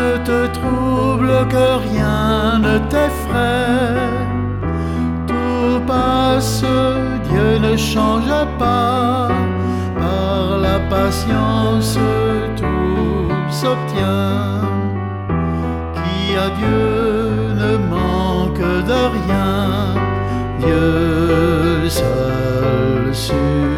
ne te trouble, que rien ne t'effraie. Tout passe, Dieu ne change pas, par la patience tout s'obtient. Qui à Dieu ne manque de rien, Dieu seul suffit.